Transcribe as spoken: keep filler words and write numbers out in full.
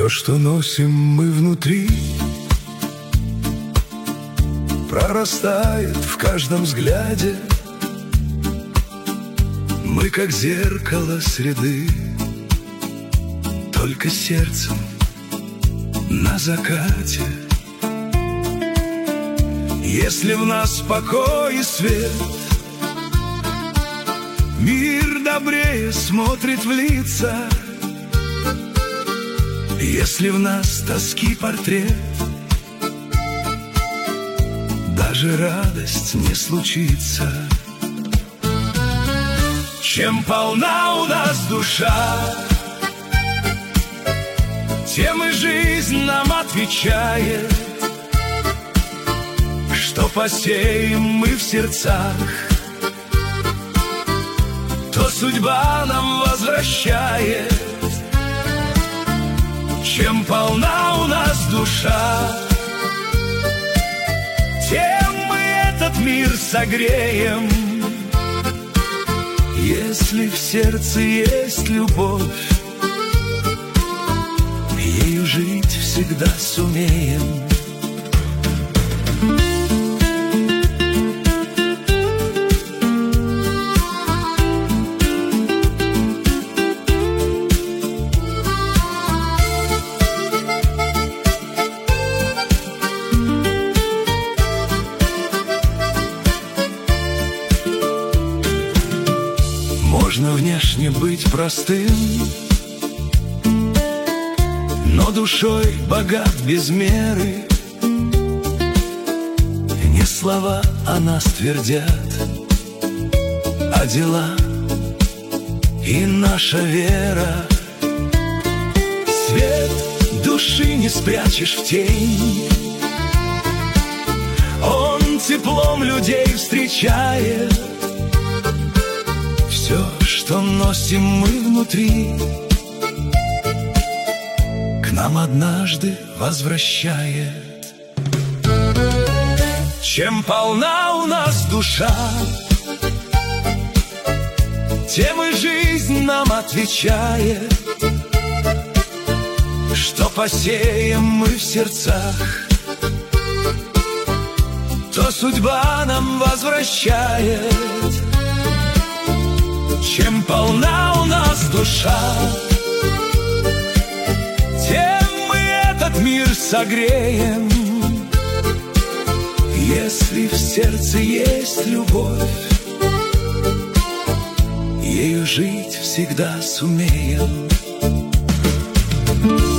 Все, что носим мы внутри, прорастает в каждом взгляде. Мы как зеркало среды, только сердцем на закате. Если в нас покой и свет, мир добрее смотрит в лица. Если в нас тоски портрет, даже радость не случится. Чем полна у нас душа, тем и жизнь нам отвечает. Что посеем мы в сердцах, то судьба нам возвращает. Чем полна у нас душа, тем мы этот мир согреем. Если в сердце есть любовь, ею жить всегда сумеем. Можно внешне быть простым, но душой богат без меры. Не слова о нас твердят, а дела и наша вера. Свет души не спрячешь в тень, он теплом людей встречает. Все, что носим мы внутри, к нам однажды возвращает. Чем полна у нас душа, тем и жизнь нам отвечает. Что посеем мы в сердцах, то судьба нам возвращает. Чем полна у нас душа, тем мы этот мир согреем. Если в сердце есть любовь, ею жить всегда сумеем.